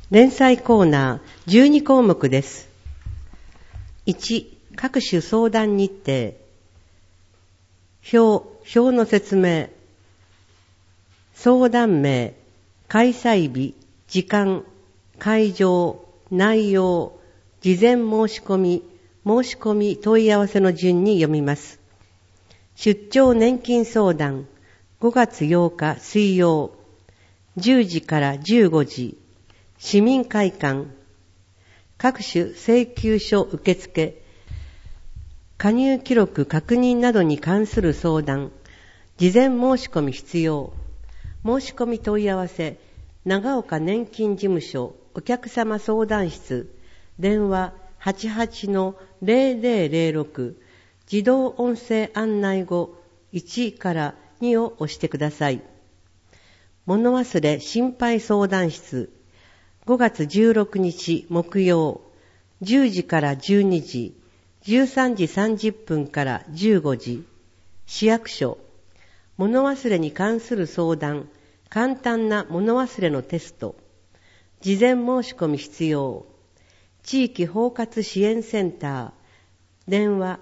連載コーナー12項目です。1、各種相談日程。表の説明。相談名、開催日、時間、会場、内容、事前申し込み問い合わせの順に読みます。出張年金相談、5月8日水曜、10時から15時、市民会館、各種請求書受付、加入記録確認などに関する相談、事前申し込み必要、申し込み問い合わせ、長岡年金事務所お客様相談室、電話 88-0006、自動音声案内後1から2を押してください。物忘れ心配相談室、5月16日木曜、10時から12時、13時30分から15時、市役所、物忘れに関する相談、簡単な物忘れのテスト、事前申し込み必要、地域包括支援センター、電話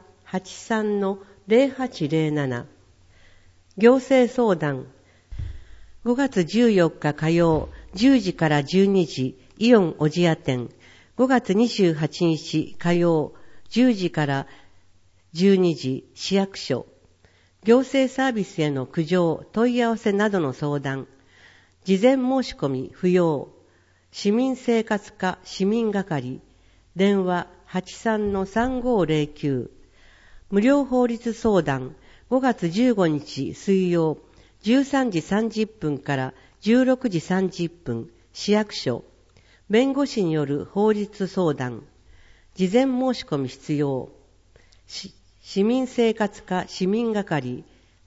83-0807、行政相談、5月14日火曜、10時から12時、イオン小千谷店。5月28日火曜、10時から12時、市役所。行政サービスへの苦情、問い合わせなどの相談。事前申し込み不要。市民生活課市民係。電話 83-3509。無料法律相談。5月15日水曜、13時30分から16時30分、市役所。弁護士による法律相談。事前申し込み必要。市民生活課市民係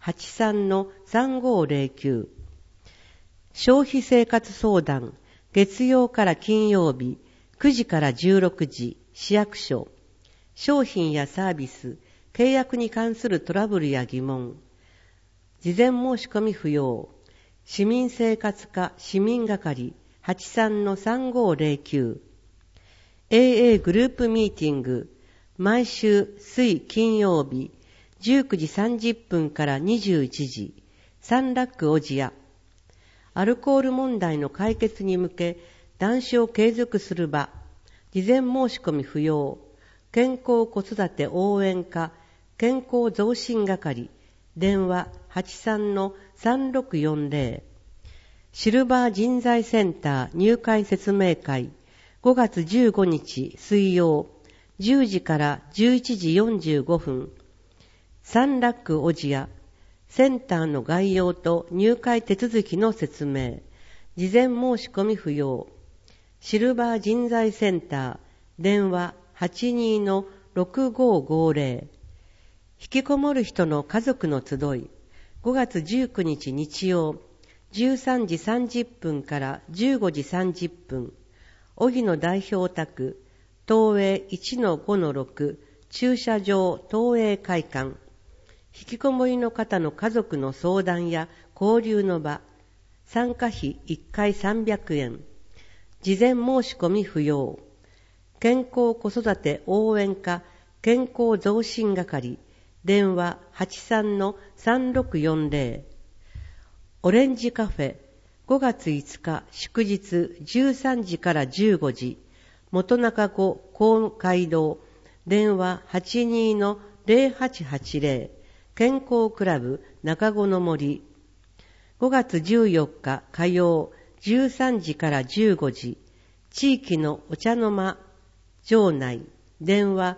83-3509。消費生活相談。月曜から金曜日、9時から16時、市役所。商品やサービス、契約に関するトラブルや疑問。事前申し込み不要。市民生活課市民係 83-3509。AA グループミーティング。毎週水金曜日19時30分から21時。サンラック小千谷。アルコール問題の解決に向け談笑を継続する場。事前申し込み不要。健康子育て応援課健康増進係。電話 83-3640。シルバー人材センター入会説明会。5月15日水曜、10時から11時45分。サンラック小千谷。センターの概要と入会手続きの説明。事前申し込み不要。シルバー人材センター。電話 82-6550。引きこもる人の家族の集い。5月19日日曜、13時30分から15時30分。荻野代表宅、東映 1-5-6、駐車場東映会館。引きこもりの方の家族の相談や交流の場。参加費1回300円。事前申し込み不要。健康子育て応援課健康増進係。電話 83-3640。オレンジカフェ。5月5日祝日13時から15時。元中湖公会堂。電話 82-0880。健康クラブ中子の森。5月14日火曜13時から15時。地域のお茶の間場内。電話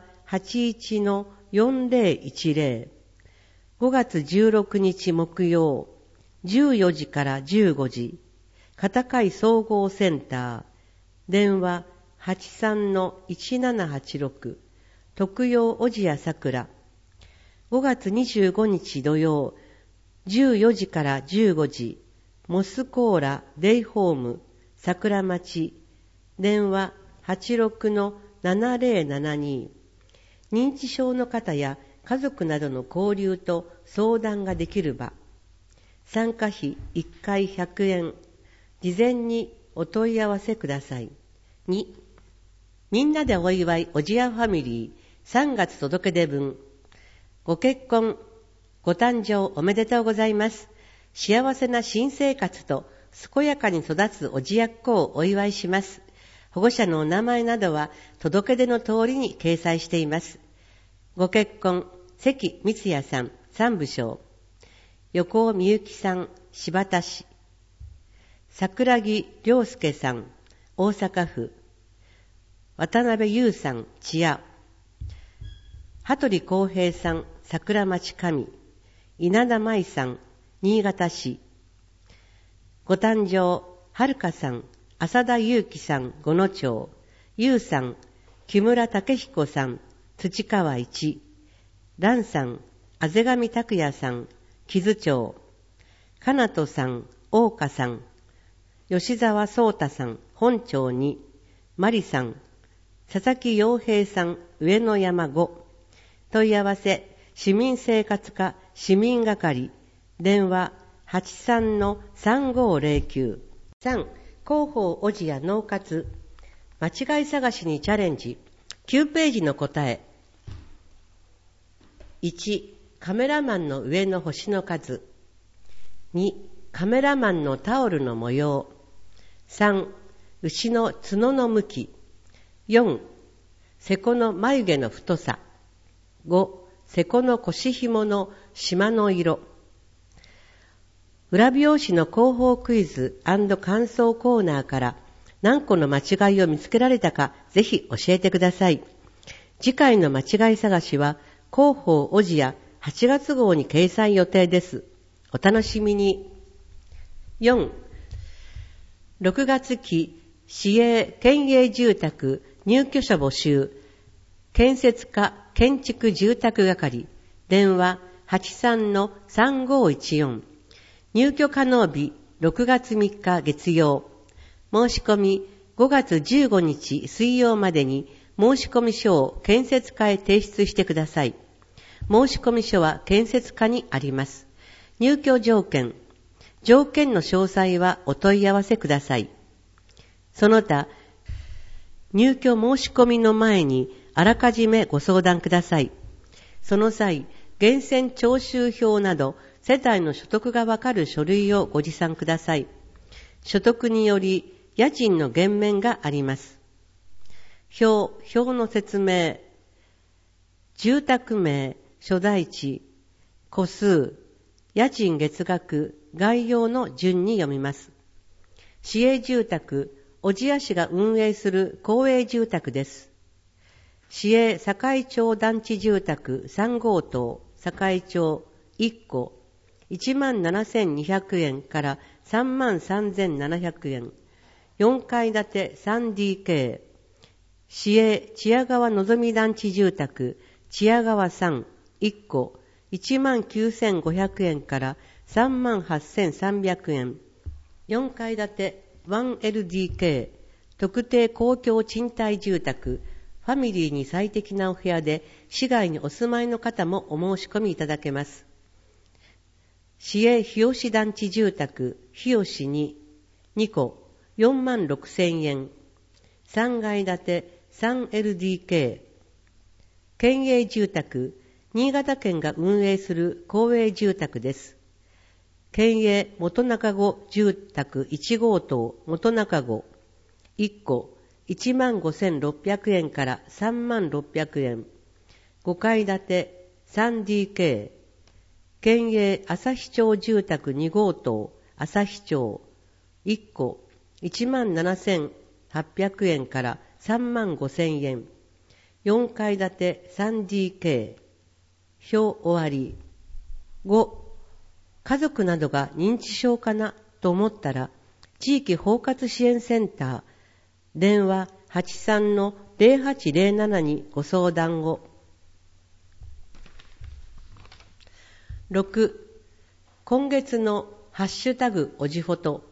81-4010。5月16日木曜14時から15時。片貝総合センター。電話 83-1786。特養小千谷桜。5月25日土曜14時から15時。モスコーラデイホーム桜町。電話 86-7072。認知症の方や家族などの交流と相談ができる場。参加費1回100円。事前にお問い合わせください。 2、みんなでお祝いおじやファミリー3月届け出分。ご結婚、ご誕生おめでとうございます。幸せな新生活と健やかに育つおじやっ子をお祝いします。保護者のお名前などは届け出の通りに掲載しています。ご結婚、関光也さん、三部省。横尾みゆきさん、新発田市。桜木亮介さん、大阪府。渡辺優さん、千谷。羽鳥康平さん、桜町上。稲田舞さん、新潟市。ご誕生、はるかさん、浅田祐樹さん、五野町。優さん、木村武彦さん、土川一。蘭さん、あぜがみ拓也さん、木津町。かなとさん、大岡さん。吉沢聡太さん、本町に。まりさん、佐々木洋平さん、上野山5。問い合わせ、市民生活課市民係。電話、83-3509。3、広報おじや農活。間違い探しにチャレンジ。9ページの答え。1、カメラマンの上の星の数。2、カメラマンのタオルの模様。3、牛の角の向き。4、瀬古の眉毛の太さ。5、瀬古の腰紐の縞の色。裏表紙の広報クイズ&感想コーナーから何個の間違いを見つけられたかぜひ教えてください。次回の間違い探しは広報おじや8月号に掲載予定です。お楽しみに。4、6月期市営県営住宅入居者募集。建設課建築住宅係。電話 83-3514。入居可能日6月3日月曜。申し込み5月15日水曜までに申し込み書を建設課へ提出してください。申し込み書は建設課にあります。入居条件。条件の詳細はお問い合わせください。その他、入居申し込みの前にあらかじめご相談ください。その際、源泉徴収票など世帯の所得がわかる書類をご持参ください。所得により家賃の減免があります。表の説明。住宅名、所在地、戸数、家賃月額、概要の順に読みます。市営住宅、小千谷市が運営する公営住宅です。市営堺町団地住宅3号棟、堺町1戸、17,200円から33,700円。4階建て 3DK。市営千谷川のぞみ団地住宅、千谷川3、1戸、19,500円から38,300円。4階建て 1LDK。特定公共賃貸住宅、ファミリーに最適なお部屋で、市外にお住まいの方もお申し込みいただけます。市営日吉団地住宅、日吉に2戸、46,000円。3階建て 3LDK。県営住宅、新潟県が運営する公営住宅です。県営元中子住宅1号棟元中子。1戸、15,600円から36,000円。5階建て 3DK。県営旭町住宅2号棟旭町。1戸、17,800円から35,000円。4階建て 3DK。表終わり。5、家族などが認知症かなと思ったら、地域包括支援センター、電話 83-0807 にご相談を。6、今月のハッシュタグおじフォト。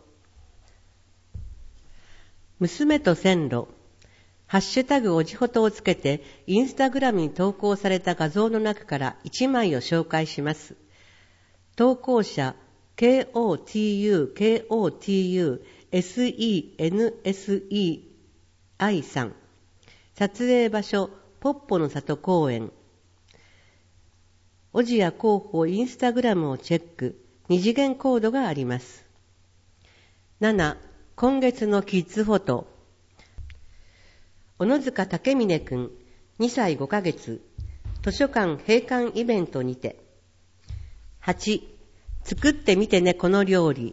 娘と線路。ハッシュタグおじフォトをつけて、インスタグラムに投稿された画像の中から1枚を紹介します。投稿者、KOTU SENSE 愛さん。撮影場所、ポッポの里公園。小千谷広報インスタグラムをチェック。二次元コードがあります。7、今月のキッズフォト。小野塚武峰くん、2歳5ヶ月。図書館閉館イベントにて。8、作ってみてねこの料理。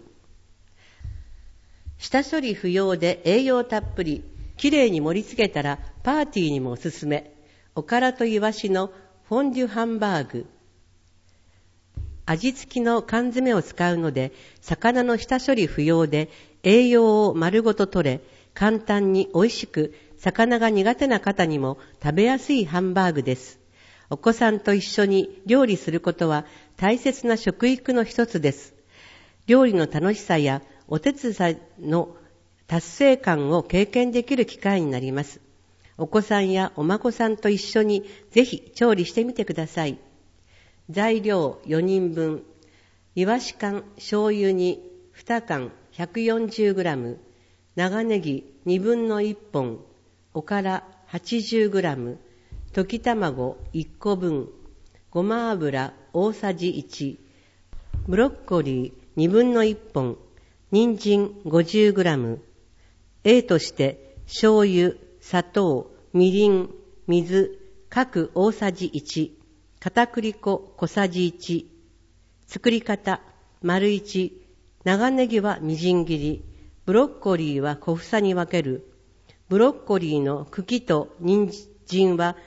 下処理不要で栄養たっぷり、きれいに盛り付けたらパーティーにもおすすめ。おからとイワシのフォンデュハンバーグ。味付きの缶詰を使うので、魚の下処理不要で栄養を丸ごと取れ、簡単に美味しく、魚が苦手な方にも食べやすいハンバーグです。お子さんと一緒に料理することは大切な食育の一つです。料理の楽しさやお手伝いの達成感を経験できる機会になります。お子さんやお孫さんと一緒にぜひ調理してみてください。材料4人分。イワシ缶醤油煮2缶 140g、長ネギ2分の1本、おから 80g、溶き卵1個分、ごま油大さじ1、ブロッコリー2分の1本、人参 50g。 A として醤油、砂糖、みりん、水各大さじ1、片栗粉小さじ1。作り方、丸1、長ネギはみじん切り、ブロッコリーは小房に分ける。ブロッコリーの茎と人参は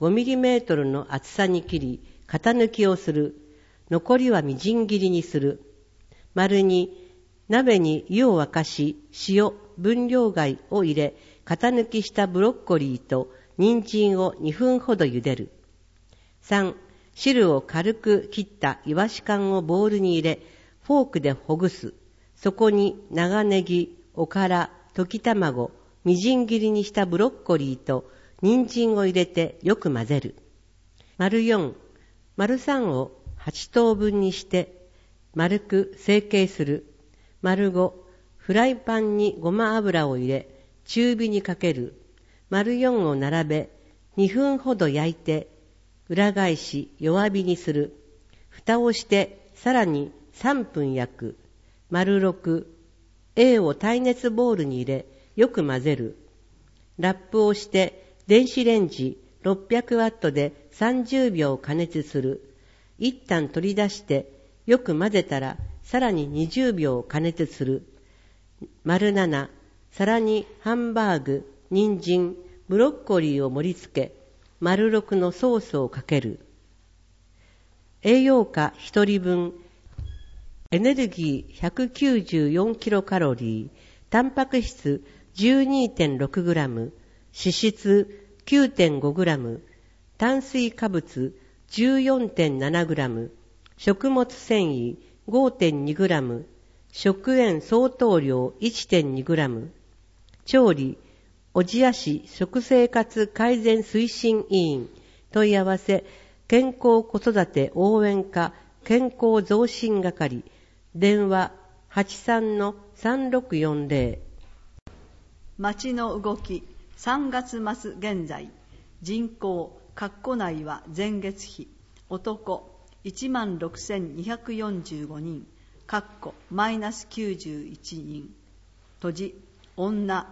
5mm の厚さに切り、型抜きをする。残りはみじん切りにする。丸2、鍋に湯を沸かし、塩、分量貝を入れ、型抜きしたブロッコリーと人参を2分ほど茹でる。3、汁を軽く切ったイワシ缶をボウルに入れ、フォークでほぐす。そこに長ネギ、おから、溶き卵、みじん切りにしたブロッコリーと人参を入れてよく混ぜる。丸4、丸3を8等分にして、丸く成形する。丸5、フライパンにごま油を入れ、中火にかける。丸4を並べ、2分ほど焼いて、裏返し弱火にする。蓋をしてさらに3分焼く。丸6、A を耐熱ボウルに入れ、よく混ぜる。ラップをして電子レンジ600ワットで30秒加熱する。一旦取り出してよく混ぜたらさらに20秒加熱する。丸7、皿にハンバーグ、人参、ブロッコリーを盛り付け、丸6のソースをかける。栄養価1人分、エネルギー194キロカロリー、タンパク質 12.6 グラム、脂質 9.5 グラム、炭水化物 14.7 グラム、食物繊維 5.2 グラム、食塩相当量 1.2 グラム。調理、小千谷市食生活改善推進委員、問い合わせ、健康子育て応援課健康増進係、電話 83-3640。 町の動き、3月末現在、人口、括弧内は前月比、男、16,245 人、括弧マイナス91人、閉じ、女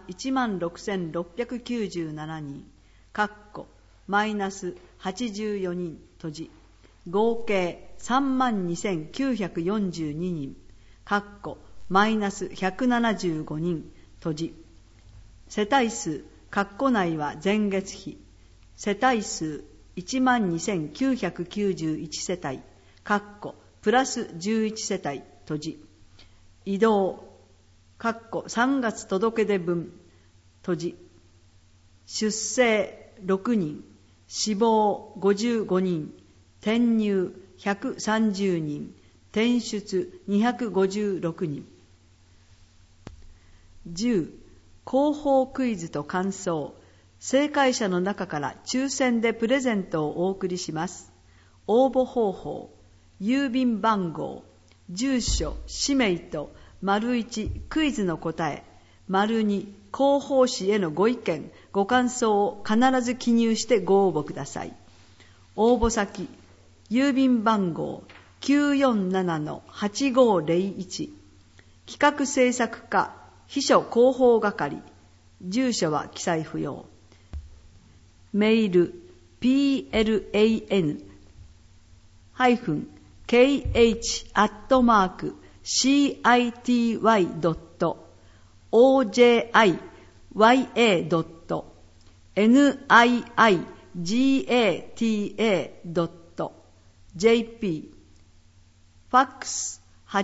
16,697人、括弧マイナス84人、閉じ、合計32,942人、括弧マイナス175人、閉じ、世帯数、括弧内は前月比、世帯数12,991世帯、括弧プラス11世帯、閉じ、移動、括弧3月届出分、閉じ、出生6人、死亡55人、転入130人、転出256人。10、広報クイズと感想。正解者の中から抽選でプレゼントをお送りします。応募方法、郵便番号、住所、氏名と丸1クイズの答え、 2、広報誌へのご意見、ご感想を必ず記入してご応募ください。応募先、郵便番号 947-8501、企画制作課、秘書広報係、住所は記載不要。メール、plan-city.ojiya.jp、 ファックス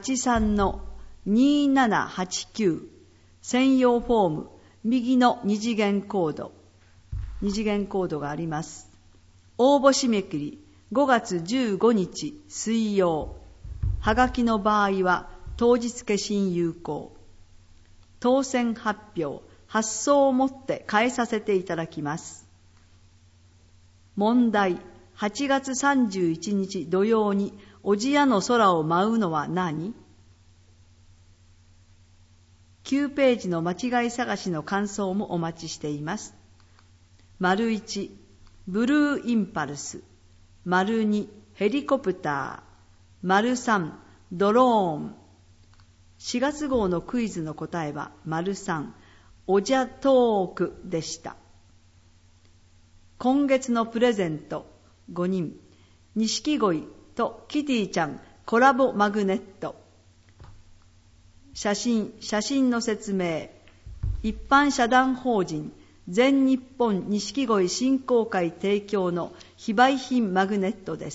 83-2789、 専用フォーム、右の二次元コードがあります。応募締め切り5月15日水曜。はがきの場合は当日消印有効。当選発表、発送をもって返させていただきます。問題、8月31日土曜におじやの空を舞うのは何？9ページの間違い探しの感想もお待ちしています。1、ブルーインパルス。2、ヘリコプター。3、ドローン。4月号のクイズの答えは3、おじゃトークでした。今月のプレゼント、5人、錦鯉とキティちゃんコラボマグネット。写真の説明。一般社団法人全日本錦鯉振興会提供の非売品マグネットです。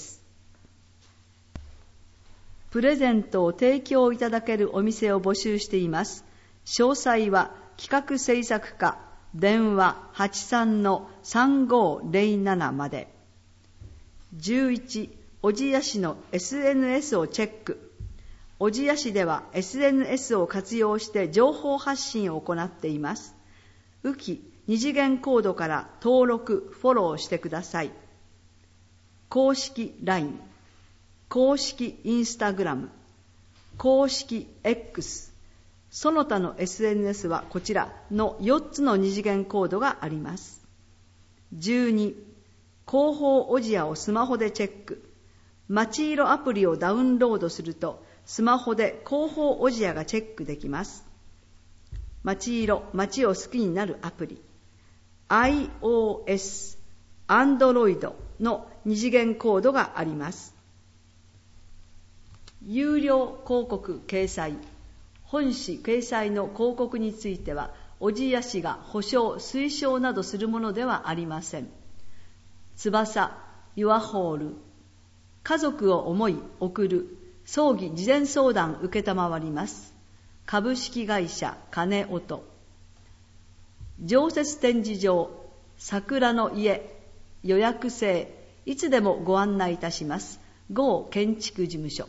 プレゼントを提供いただけるお店を募集しています。詳細は企画制作課、電話 83-3507 まで。11、小千谷市の SNS をチェック。小千谷市では SNS を活用して情報発信を行っています。浮き二次元コードから登録、フォローしてください。公式 LINE、公式 Instagram、公式 X、その他の SNS はこちらの4つの二次元コードがあります。12、広報おじやをスマホでチェック。まちいろアプリをダウンロードすると、スマホで広報おじやがチェックできます。まちいろ、街を好きになるアプリ。iOS、Android の二次元コードがあります。有料広告掲載。本誌掲載の広告については、小千谷市が保証・推奨などするものではありません。翼、ユアホール。家族を思い送る。葬儀事前相談受けたまわります。株式会社金音。常設展示場、桜の家、予約制、いつでもご案内いたします。郷建築事務所。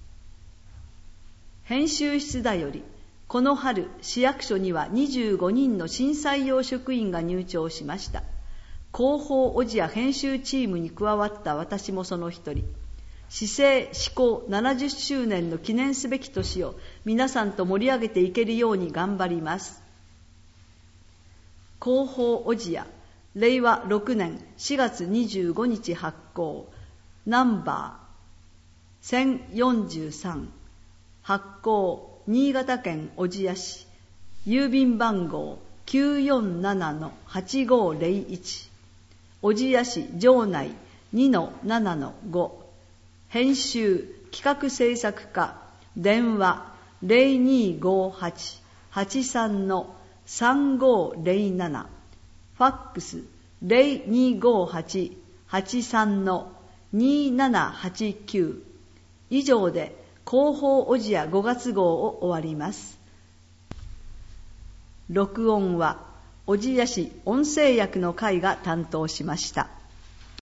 編集室だより、この春、市役所には25人の新採用職員が入庁しました。広報おじや編集チームに加わった私もその一人。市政施行70周年の記念すべき年を皆さんと盛り上げていけるように頑張ります。広報おじや、令和6年4月25日発行、ナンバー1043、発行新潟県小千谷市、郵便番号 947-8501、小千谷市城内 2-7-5、編集企画制作課、電話 0258-83-3507、ファックス 0258-83-2789。以上で広報おじや5月号を終わります。録音は小千谷市音声役の会が担当しました。